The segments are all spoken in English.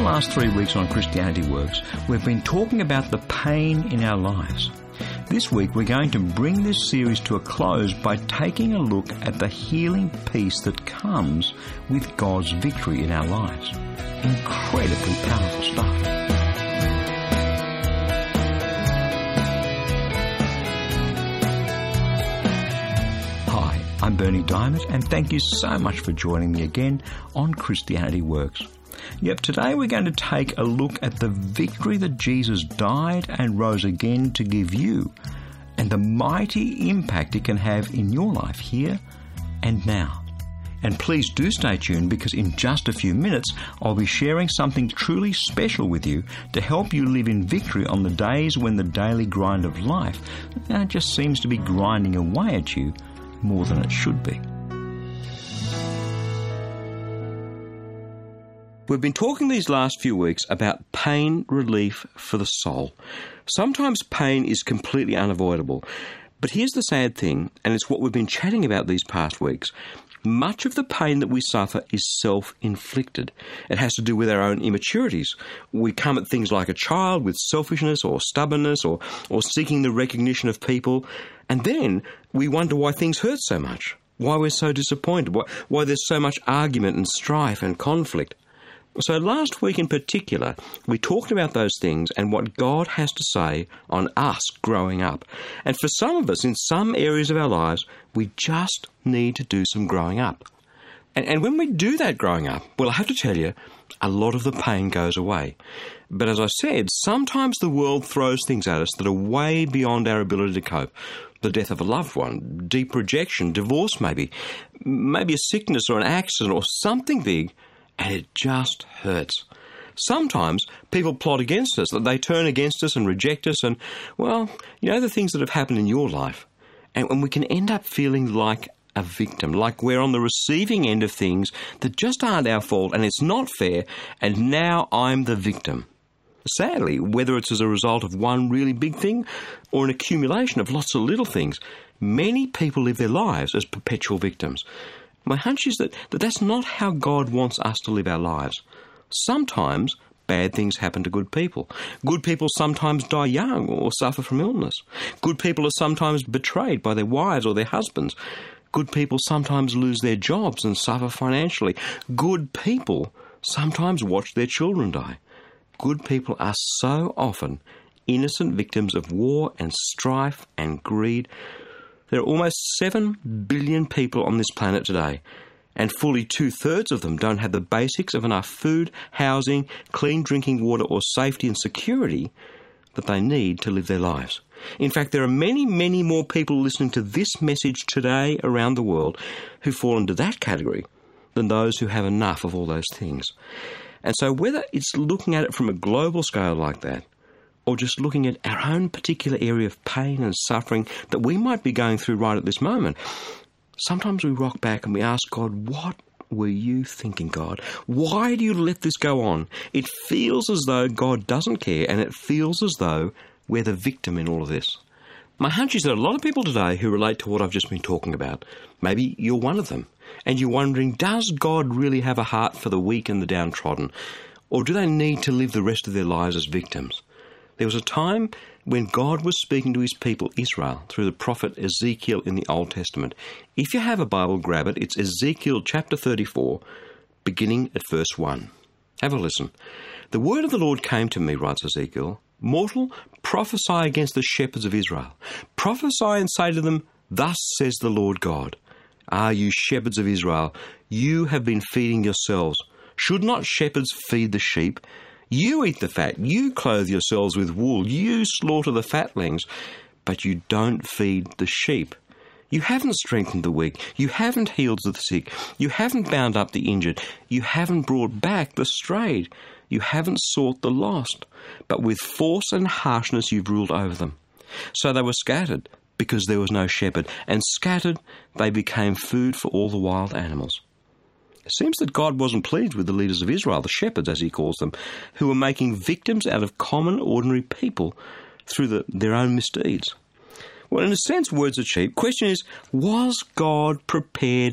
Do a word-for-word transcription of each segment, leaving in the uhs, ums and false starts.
last three weeks on Christianity Works, we've been talking about the pain in our lives. This week we're going to bring this series to a close by taking a look at the healing peace that comes with God's victory in our lives. Incredibly powerful stuff. Hi, I'm Bernie Diamond, and thank you so much for joining me again on Christianity Works. Yep, today we're going to take a look at the victory that Jesus died and rose again to give you, and the mighty impact it can have in your life here and now. And please do stay tuned, because in just a few minutes I'll be sharing something truly special with you to help you live in victory on the days when the daily grind of life uh, just seems to be grinding away at you more than it should be. We've been talking these last few weeks about pain relief for the soul. Sometimes pain is completely unavoidable. But here's the sad thing, and it's what we've been chatting about these past weeks. Much of the pain that we suffer is self-inflicted. It has to do with our own immaturities. We come at things like a child with selfishness or stubbornness or, or seeking the recognition of people. And then we wonder why things hurt so much, why we're so disappointed, why, why there's so much argument and strife and conflict. So last week in particular, we talked about those things and what God has to say on us growing up. And for some of us, in some areas of our lives, we just need to do some growing up. And, and when we do that growing up, well, I have to tell you, a lot of the pain goes away. But as I said, sometimes the world throws things at us that are way beyond our ability to cope. The death of a loved one, deep rejection, divorce maybe, maybe a sickness or an accident or something big, and it just hurts. Sometimes people plot against us, that they turn against us and reject us, and, well, you know the things that have happened in your life. And, and we can end up feeling like a victim, like we're on the receiving end of things that just aren't our fault, and it's not fair, and now I'm the victim. Sadly, whether it's as a result of one really big thing or an accumulation of lots of little things, many people live their lives as perpetual victims. My hunch is that, that that's not how God wants us to live our lives. Sometimes bad things happen to good people. Good people sometimes die young or suffer from illness. Good people are sometimes betrayed by their wives or their husbands. Good people sometimes lose their jobs and suffer financially. Good people sometimes watch their children die. Good people are so often innocent victims of war and strife and greed. There are almost seven billion people on this planet today, and fully two-thirds of them don't have the basics of enough food, housing, clean drinking water or safety and security that they need to live their lives. In fact, there are many, many more people listening to this message today around the world who fall into that category than those who have enough of all those things. And so whether it's looking at it from a global scale like that, or just looking at our own particular area of pain and suffering that we might be going through right at this moment, sometimes we rock back and we ask God, what were you thinking, God? Why do you let this go on? It feels as though God doesn't care, and it feels as though we're the victim in all of this. My hunch is that a lot of people today who relate to what I've just been talking about, maybe you're one of them, and you're wondering, does God really have a heart for the weak and the downtrodden? Or do they need to live the rest of their lives as victims? There was a time when God was speaking to his people Israel through the prophet Ezekiel in the Old Testament. If you have a Bible, grab it. It's Ezekiel chapter thirty-four, beginning at verse one. Have a listen. The word of the Lord came to me, writes Ezekiel, mortal, prophesy against the shepherds of Israel. Prophesy and say to them, thus says the Lord God, ah, you shepherds of Israel, you have been feeding yourselves. Should not shepherds feed the sheep? You eat the fat, you clothe yourselves with wool, you slaughter the fatlings, but you don't feed the sheep. You haven't strengthened the weak, you haven't healed the sick, you haven't bound up the injured, you haven't brought back the strayed, you haven't sought the lost, but with force and harshness you've ruled over them. So they were scattered, because there was no shepherd, and scattered they became food for all the wild animals. It seems that God wasn't pleased with the leaders of Israel, the shepherds as he calls them, who were making victims out of common, ordinary people through the, their own misdeeds. Well, in a sense, words are cheap. Question is, was God prepared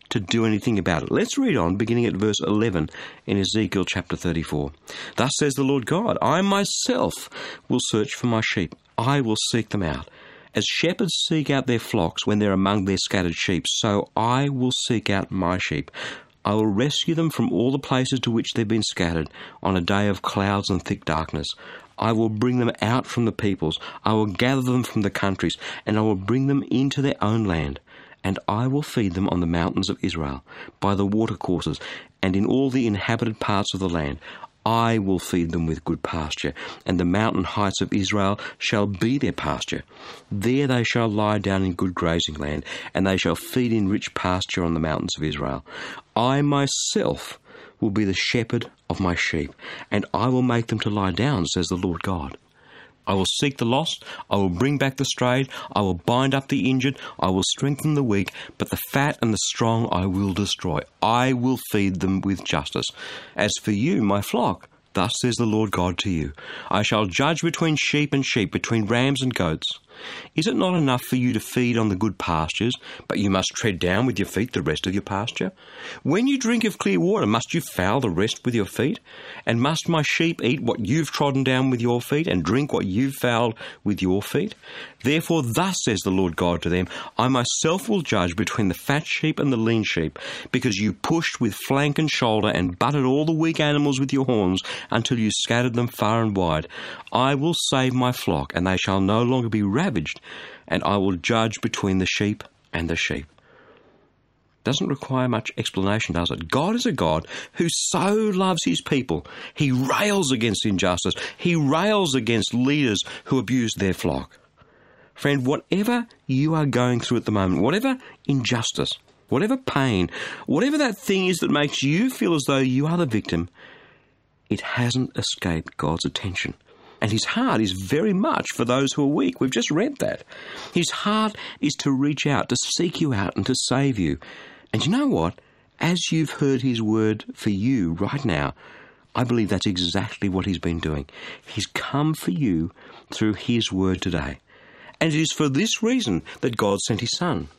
to do anything about it. Let's read on, beginning at verse eleven in Ezekiel chapter thirty-four. Thus says the Lord God, I myself will search for my sheep. I will seek them out. As shepherds seek out their flocks when they're among their scattered sheep, so I will seek out my sheep. I will rescue them from all the places to which they've been scattered on a day of clouds and thick darkness. I will bring them out from the peoples. I will gather them from the countries, and I will bring them into their own land. And I will feed them on the mountains of Israel, by the watercourses, and in all the inhabited parts of the land. I will feed them with good pasture, and the mountain heights of Israel shall be their pasture. There they shall lie down in good grazing land, and they shall feed in rich pasture on the mountains of Israel. I myself will be the shepherd of my sheep, and I will make them to lie down, says the Lord God. I will seek the lost, I will bring back the strayed, I will bind up the injured, I will strengthen the weak, but the fat and the strong I will destroy. I will feed them with justice. As for you, my flock, thus says the Lord God to you, I shall judge between sheep and sheep, between rams and goats. Is it not enough for you to feed on the good pastures, but you must tread down with your feet the rest of your pasture? When you drink of clear water, must you foul the rest with your feet? And must my sheep eat what you've trodden down with your feet, and drink what you've fouled with your feet? Therefore thus says the Lord God to them, I myself will judge between the fat sheep and the lean sheep, because you pushed with flank and shoulder, and butted all the weak animals with your horns, until you scattered them far and wide. I will save my flock, and they shall no longer be ravaged, and I will judge between the sheep and the sheep. Doesn't require much explanation, does it? God is a God who so loves his people. He rails against injustice. He rails against leaders who abuse their flock. Friend, whatever you are going through at the moment, whatever injustice, whatever pain, whatever that thing is that makes you feel as though you are the victim, it hasn't escaped God's attention. And his heart is very much for those who are weak. We've just read that. His heart is to reach out, to seek you out and to save you. And you know what? As you've heard his word for you right now, I believe that's exactly what he's been doing. He's come for you through his word today. And it is for this reason that God sent his Son.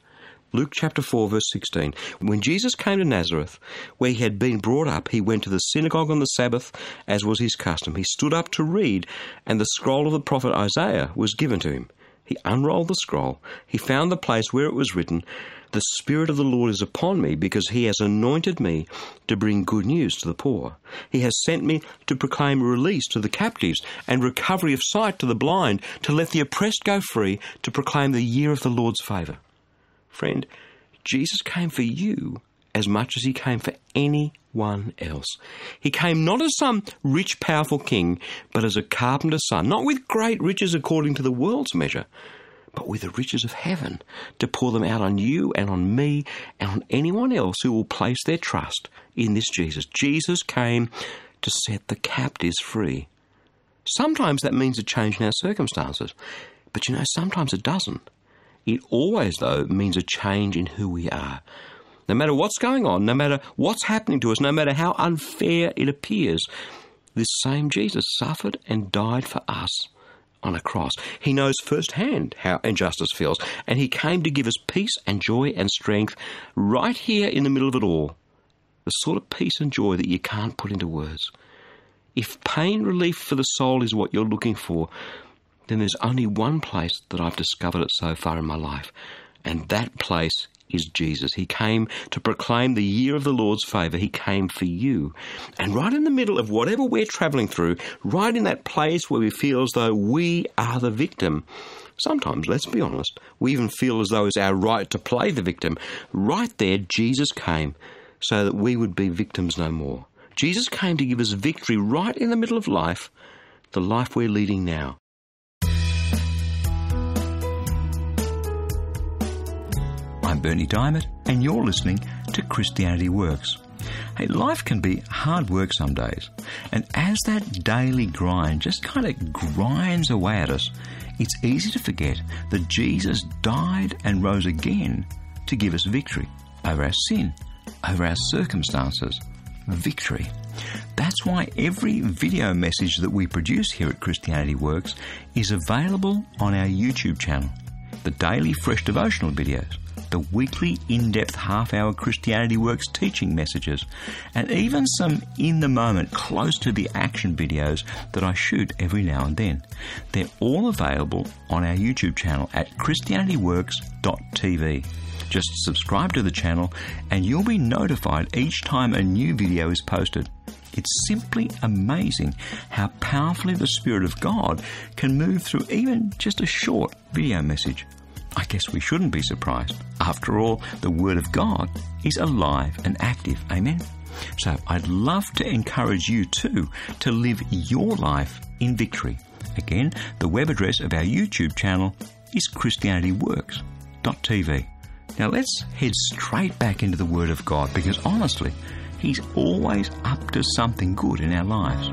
Luke chapter four, verse sixteen. When Jesus came to Nazareth, where he had been brought up, he went to the synagogue on the Sabbath, as was his custom. He stood up to read, and the scroll of the prophet Isaiah was given to him. He unrolled the scroll. He found the place where it was written, The Spirit of the Lord is upon me, because he has anointed me to bring good news to the poor. He has sent me to proclaim release to the captives and recovery of sight to the blind, to let the oppressed go free, to proclaim the year of the Lord's favour. Friend, Jesus came for you as much as he came for anyone else. He came not as some rich, powerful king, but as a carpenter's son, not with great riches according to the world's measure, but with the riches of heaven, to pour them out on you and on me and on anyone else who will place their trust in this Jesus. Jesus came to set the captives free. Sometimes that means a change in our circumstances, but you know, sometimes it doesn't. It always, though, means a change in who we are. No matter what's going on, no matter what's happening to us, no matter how unfair it appears, this same Jesus suffered and died for us on a cross. He knows firsthand how injustice feels, and he came to give us peace and joy and strength right here in the middle of it all. The sort of peace and joy that you can't put into words. If pain relief for the soul is what you're looking for, then there's only one place that I've discovered it so far in my life, and that place is Jesus. He came to proclaim the year of the Lord's favour. He came for you. And right in the middle of whatever we're travelling through, right in that place where we feel as though we are the victim, sometimes, let's be honest, we even feel as though it's our right to play the victim. Right there, Jesus came so that we would be victims no more. Jesus came to give us victory right in the middle of life, the life we're leading now. I'm Bernie Diamond, and you're listening to Christianity Works. Hey, life can be hard work some days, and as that daily grind just kind of grinds away at us, it's easy to forget that Jesus died and rose again to give us victory over our sin, over our circumstances. Victory. That's why every video message that we produce here at Christianity Works is available on our YouTube channel. the daily fresh devotional videos, the weekly in-depth half-hour Christianity Works teaching messages, and even some in-the-moment, close-to-the-action videos that I shoot every now and then. They're all available on our YouTube channel at christianity works dot t v. Just subscribe to the channel and you'll be notified each time a new video is posted. It's simply amazing how powerfully the Spirit of God can move through even just a short video message. I guess we shouldn't be surprised. After all, the Word of God is alive and active. Amen? So I'd love to encourage you too to live your life in victory. Again, the web address of our YouTube channel is christianity works dot t v. Now let's head straight back into the Word of God, because honestly, He's always up to something good in our lives.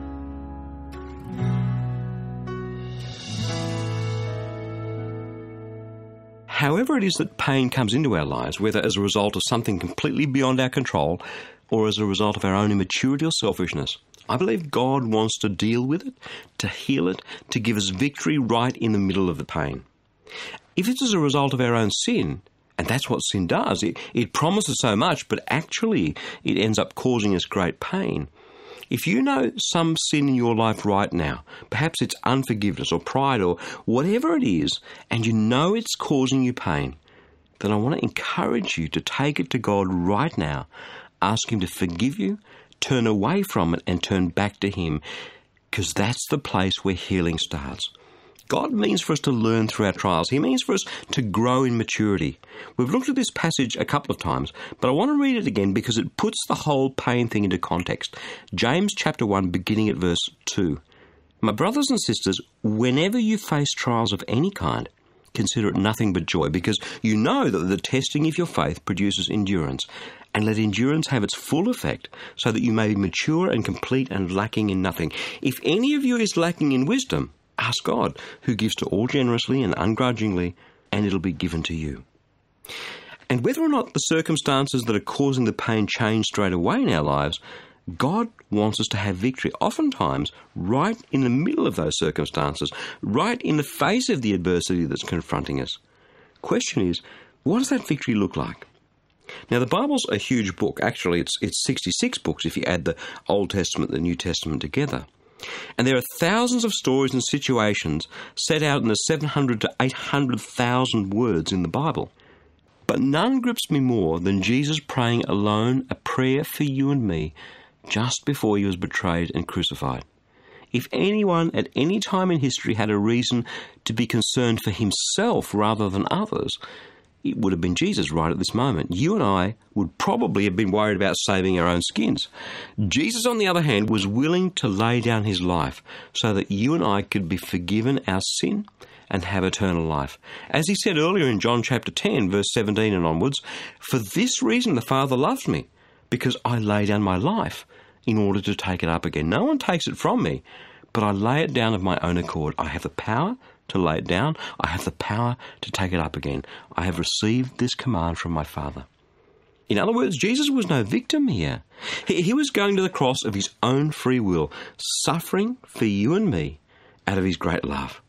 However it is that pain comes into our lives, whether as a result of something completely beyond our control or as a result of our own immaturity or selfishness, I believe God wants to deal with it, to heal it, to give us victory right in the middle of the pain. If it's as a result of our own sin, and that's what sin does, it, it promises so much, but actually it ends up causing us great pain. If you know some sin in your life right now, perhaps it's unforgiveness or pride or whatever it is, and you know it's causing you pain, then I want to encourage you to take it to God right now, ask Him to forgive you, turn away from it and turn back to Him, because that's the place where healing starts. God means for us to learn through our trials. He means for us to grow in maturity. We've looked at this passage a couple of times, but I want to read it again because it puts the whole pain thing into context. James chapter one, beginning at verse two. My brothers and sisters, whenever you face trials of any kind, consider it nothing but joy, because you know that the testing of your faith produces endurance. And let endurance have its full effect, so that you may be mature and complete and lacking in nothing. If any of you is lacking in wisdom, ask God, who gives to all generously and ungrudgingly, and it'll be given to you. And whether or not the circumstances that are causing the pain change straight away in our lives, God wants us to have victory, oftentimes right in the middle of those circumstances, right in the face of the adversity that's confronting us. Question is, what does that victory look like? Now, the Bible's a huge book. Actually, it's it's sixty-six books if you add the Old Testament and the New Testament together. And there are thousands of stories and situations set out in the seven hundred to eight hundred thousand words in the Bible. But none grips me more than Jesus praying alone a prayer for you and me just before He was betrayed and crucified. If anyone at any time in history had a reason to be concerned for himself rather than others, it would have been Jesus right at this moment. You and I would probably have been worried about saving our own skins. Jesus, on the other hand, was willing to lay down His life so that you and I could be forgiven our sin and have eternal life. As He said earlier in John chapter ten, verse seventeen and onwards, for this reason the Father loves me, because I lay down my life in order to take it up again. No one takes it from me, but I lay it down of my own accord. I have the power to lay it down. I have the power to take it up again. I have received this command from my Father. In other words, Jesus was no victim here. He, he was going to the cross of His own free will, suffering for you and me out of His great love.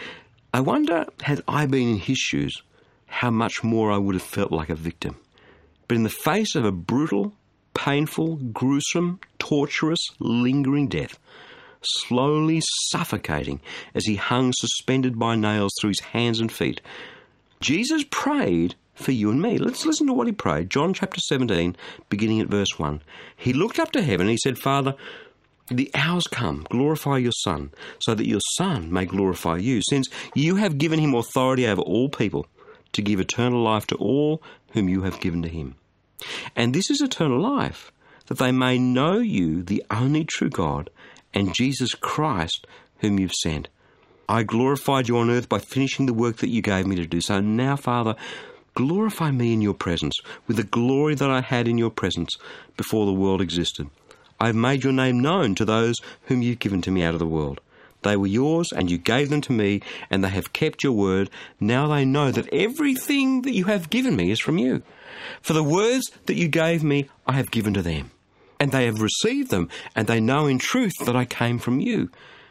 I wonder, had I been in His shoes, how much more I would have felt like a victim. But in the face of a brutal, painful, gruesome, torturous, lingering death, slowly suffocating as He hung suspended by nails through His hands and feet, Jesus prayed for you and me. Let's listen to what He prayed. John chapter seventeen, beginning at verse one. He looked up to heaven and He said, Father, the hour's come, glorify your Son, so that your Son may glorify you, since you have given Him authority over all people, to give eternal life to all whom you have given to Him. And this is eternal life, that they may know you, the only true God, and Jesus Christ, whom you've sent. I glorified you on earth by finishing the work that you gave me to do. So now, Father, glorify me in your presence, with the glory that I had in your presence before the world existed. I have made your name known to those whom you've given to me out of the world. They were yours, and you gave them to me, and they have kept your word. Now they know that everything that you have given me is from you. For the words that you gave me, I have given to them. And they have received them, and they know in truth that I came from you.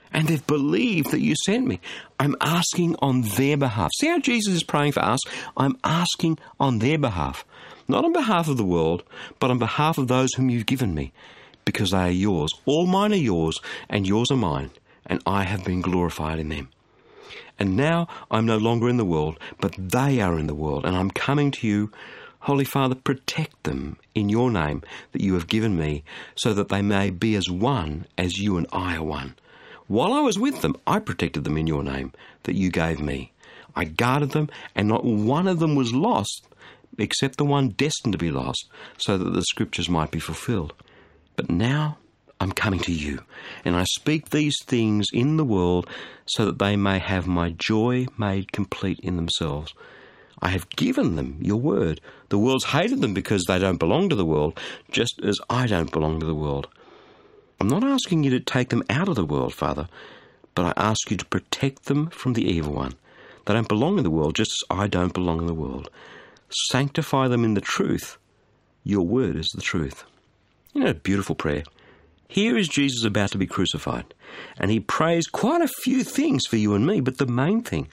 and they've believed that you sent me. I'm asking on their behalf. See how Jesus is praying for us? I'm asking on their behalf. Not on behalf of the world, but on behalf of those whom you've given me, because they are yours. All mine are yours, and yours are mine, and I have been glorified in them. And now I'm no longer in the world, but they are in the world, and I'm coming to you. Holy Father, protect them in your name that you have given me, so that they may be as one as you and I are one. While I was with them, I protected them in your name that you gave me. I guarded them, and not one of them was lost, except the one destined to be lost, so that the Scriptures might be fulfilled. But now I'm coming to you, and I speak these things in the world so that they may have my joy made complete in themselves. I have given them your word. The world's hated them because they don't belong to the world, just as I don't belong to the world. I'm not asking you to take them out of the world, Father, but I ask you to protect them from the evil one. They don't belong in the world, just as I don't belong in the world. Sanctify them in the truth. Your word is the truth. You know, beautiful prayer. Here is Jesus about to be crucified, and he prays quite a few things for you and me, but the main thing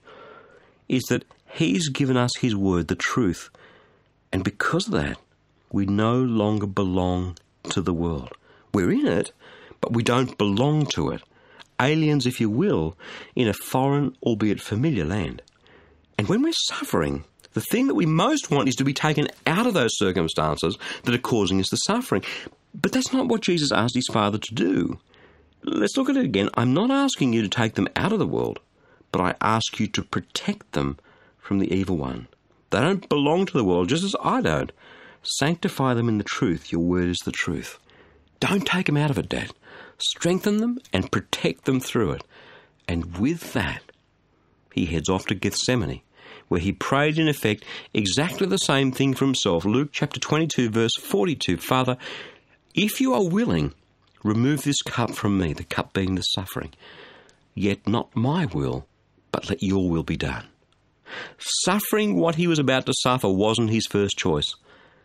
is that he's given us his word, the truth, and because of that, we no longer belong to the world. We're in it, but we don't belong to it. Aliens, if you will, in a foreign, albeit familiar land. And when we're suffering, the thing that we most want is to be taken out of those circumstances that are causing us the suffering. But that's not what Jesus asked his Father to do. Let's look at it again. I'm not asking you to take them out of the world, but I ask you to protect them from the evil one. They don't belong to the world, just as I don't. Sanctify them in the truth. Your word is the truth. Don't take them out of it, Dad. Strengthen them and protect them through it. And with that, he heads off to Gethsemane, where he prayed in effect exactly the same thing for himself. Luke chapter twenty-two, verse forty-two. Father, if you are willing, remove this cup from me, the cup being the suffering. Yet not my will, but let your will be done. Suffering what he was about to suffer wasn't his first choice.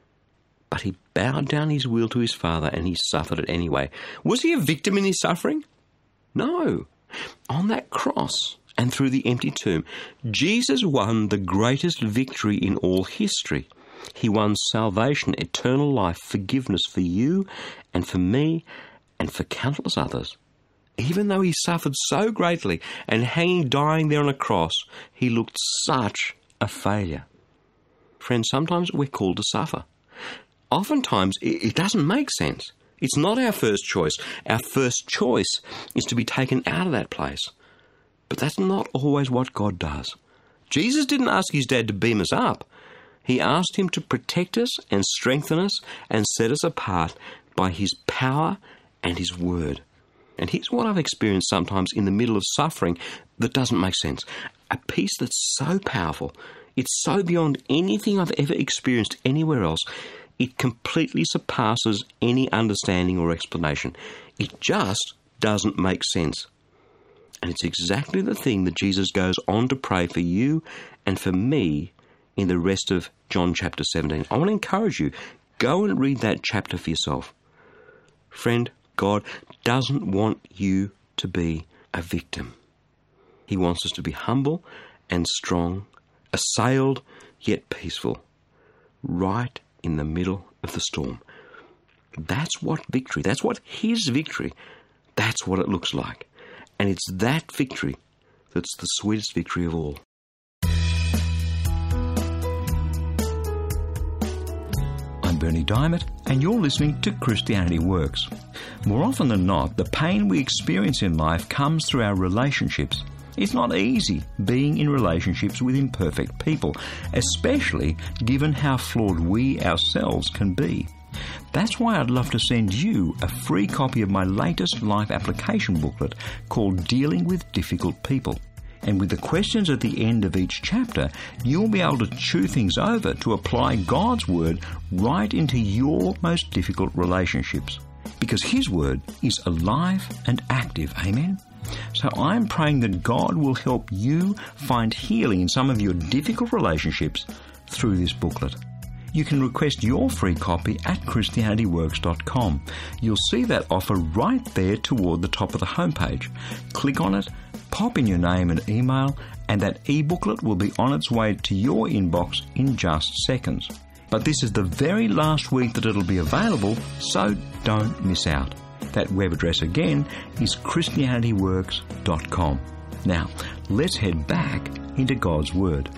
But he bowed down his will to his Father and he suffered it anyway. Was he a victim in his suffering? No. On that cross and through the empty tomb, Jesus won the greatest victory in all history. He won salvation, eternal life, forgiveness for you and for me and for countless others. Even though he suffered so greatly and hanging, dying there on a cross, he looked such a failure. Friends, sometimes we're called to suffer. Oftentimes, it doesn't make sense. It's not our first choice. Our first choice is to be taken out of that place. But that's not always what God does. Jesus didn't ask his dad to beam us up. He asked him to protect us and strengthen us and set us apart by his power and his word. And here's what I've experienced sometimes in the middle of suffering that doesn't make sense. A peace that's so powerful, it's so beyond anything I've ever experienced anywhere else. It completely surpasses any understanding or explanation. It just doesn't make sense. And it's exactly the thing that Jesus goes on to pray for you and for me in the rest of John chapter seventeen. I want to encourage you, go and read that chapter for yourself. Friend, God doesn't want you to be a victim. He wants us to be humble and strong, assailed yet peaceful, right in the middle of the storm. That's what victory, that's what his victory, that's what it looks like. And it's that victory that's the sweetest victory of all. I'm Bernie Diamond, and you're listening to Christianity Works. More often than not, the pain we experience in life comes through our relationships. It's not easy being in relationships with imperfect people, especially given how flawed we ourselves can be. That's why I'd love to send you a free copy of my latest life application booklet called Dealing with Difficult People. And with the questions at the end of each chapter, you'll be able to chew things over to apply God's Word right into your most difficult relationships. Because His Word is alive and active, amen? So I'm praying that God will help you find healing in some of your difficult relationships through this booklet. You can request your free copy at christianity works dot com. You'll see that offer right there toward the top of the homepage. Click on it, pop in your name and email, and that e-booklet will be on its way to your inbox in just seconds. But this is the very last week that it'll be available, so don't miss out. That web address again is christianity works dot com. Now, let's head back into God's Word.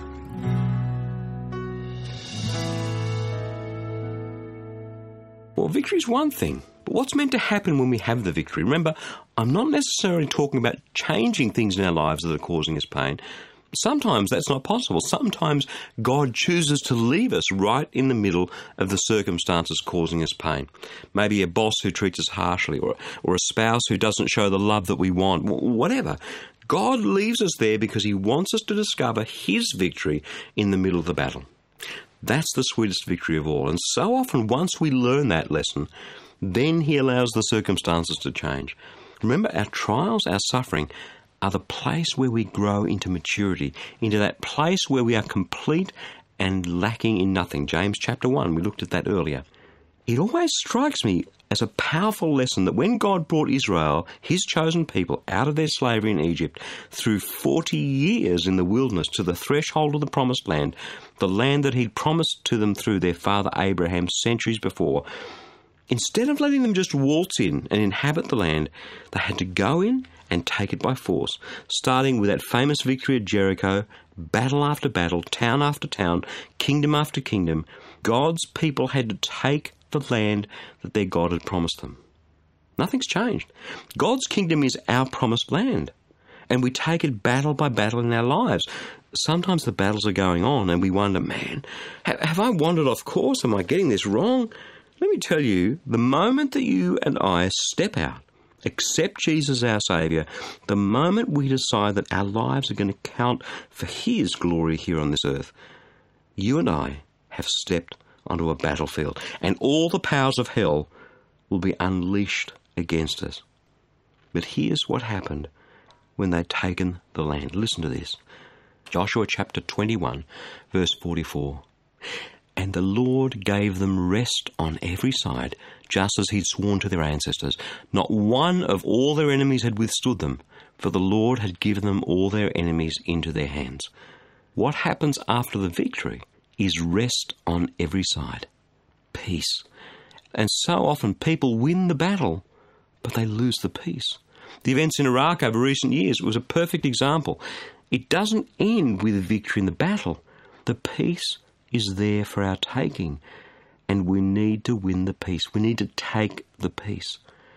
Well, victory is one thing, but what's meant to happen when we have the victory? Remember, I'm not necessarily talking about changing things in our lives that are causing us pain. Sometimes that's not possible. Sometimes God chooses to leave us right in the middle of the circumstances causing us pain. Maybe a boss who treats us harshly, or, or a spouse who doesn't show the love that we want, whatever. God leaves us there because he wants us to discover his victory in the middle of the battle. That's the sweetest victory of all. And so often, once we learn that lesson, then he allows the circumstances to change. Remember, our trials, our suffering, are the place where we grow into maturity, into that place where we are complete and lacking in nothing. James chapter one, we looked at that earlier. It always strikes me as a powerful lesson that when God brought Israel, his chosen people, out of their slavery in Egypt, through forty years in the wilderness to the threshold of the promised land, the land that he'd promised to them through their father Abraham centuries before, instead of letting them just waltz in and inhabit the land, they had to go in and take it by force, starting with that famous victory at Jericho, battle after battle, town after town, kingdom after kingdom. God's people had to take the land that their God had promised them. Nothing's changed. God's kingdom is our promised land, and we take it battle by battle in our lives. Sometimes the battles are going on and we wonder, man, have I wandered off course? Am I getting this wrong? Let me tell you, the moment that you and I step out, accept Jesus our Saviour, the moment we decide that our lives are going to count for his glory here on this earth, you and I have stepped onto a battlefield, and all the powers of hell will be unleashed against us. But here's what happened when they'd taken the land. Listen to this. Joshua chapter twenty-one, verse forty-four. And the Lord gave them rest on every side, just as he'd sworn to their ancestors. Not one of all their enemies had withstood them, for the Lord had given them all their enemies into their hands. What happens after the victory is rest on every side. Peace. And so often people win the battle, but they lose the peace. The events in Iraq over recent years was a perfect example. It doesn't end with a victory in the battle. The peace is there for our taking, and we need to win the peace. We need to take the peace.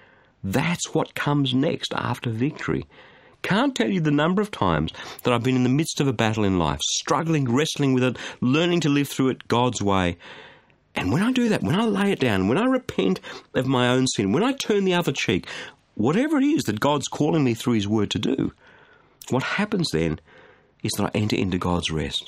That's what comes next after victory. Can't tell you the number of times that I've been in the midst of a battle in life, struggling, wrestling with it, learning to live through it God's way. And when I do that, when I lay it down, when I repent of my own sin, when I turn the other cheek, whatever it is that God's calling me through his word to do, what happens then is that I enter into God's rest.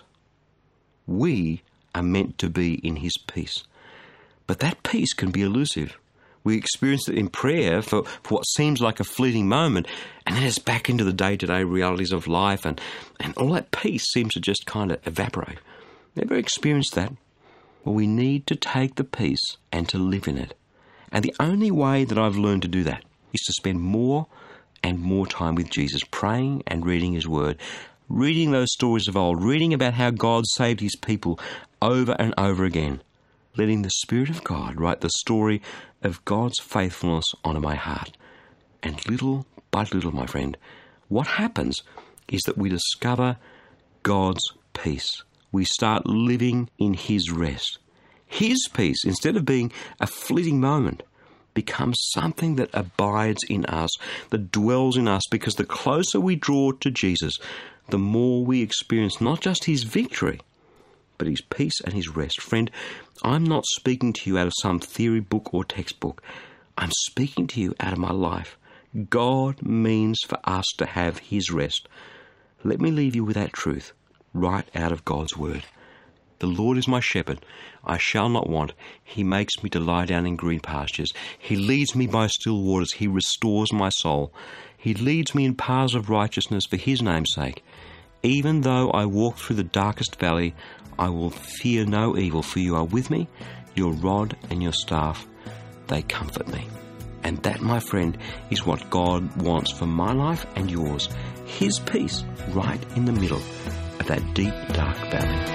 We are meant to be in his peace. But that peace can be elusive. We experience it in prayer for, for what seems like a fleeting moment, and then it's back into the day-to-day realities of life, and, and all that peace seems to just kind of evaporate. Never experienced that? Well, we need to take the peace and to live in it. And the only way that I've learned to do that is to spend more and more time with Jesus, praying and reading his word, reading those stories of old, reading about how God saved his people over and over again, letting the Spirit of God write the story of God's faithfulness onto my heart. And little by little, my friend, what happens is that we discover God's peace. We start living in his rest. His peace, instead of being a fleeting moment, becomes something that abides in us, that dwells in us, because the closer we draw to Jesus, the more we experience not just his victory, but his peace and his rest. Friend, I'm not speaking to you out of some theory book or textbook. I'm speaking to you out of my life. God means for us to have his rest. Let me leave you with that truth right out of God's word. The Lord is my shepherd. I shall not want. He makes me to lie down in green pastures. He leads me by still waters. He restores my soul. He leads me in paths of righteousness for his name's sake. Even though I walk through the darkest valley, I will fear no evil, for you are with me. Your rod and your staff, they comfort me. And that, my friend, is what God wants for my life and yours. His peace right in the middle of that deep, dark valley.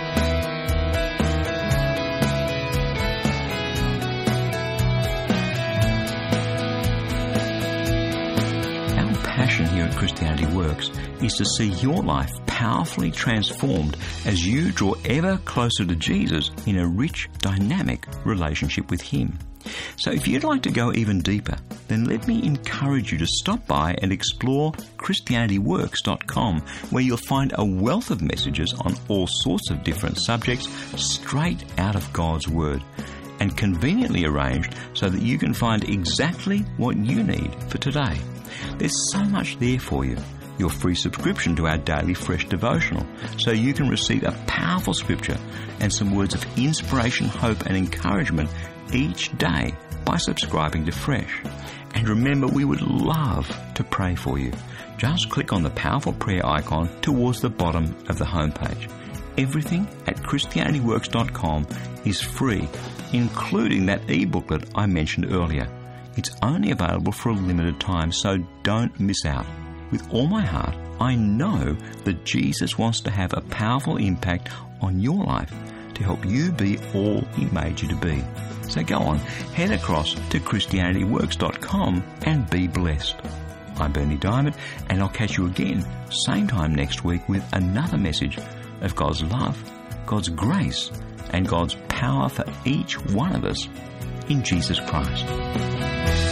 Passion here at Christianity Works is to see your life powerfully transformed as you draw ever closer to Jesus in a rich, dynamic relationship with Him. So if you'd like to go even deeper, then let me encourage you to stop by and explore Christianity Works dot com, where you'll find a wealth of messages on all sorts of different subjects straight out of God's Word, and conveniently arranged so that you can find exactly what you need for today. There's so much there for you. Your free subscription to our daily fresh devotional, so you can receive a powerful scripture and some words of inspiration, hope and encouragement each day by subscribing to Fresh. And remember, we would love to pray for you. Just click on the powerful prayer icon towards the bottom of the homepage. Everything at Christianity Works dot com is free, including that e-booklet I mentioned earlier. It's only available for a limited time, so don't miss out. With all my heart, I know that Jesus wants to have a powerful impact on your life to help you be all He made you to be. So go on, head across to Christianity Works dot com and be blessed. I'm Bernie Diamond, and I'll catch you again same time next week with another message of God's love, God's grace, and God's power for each one of us in Jesus Christ.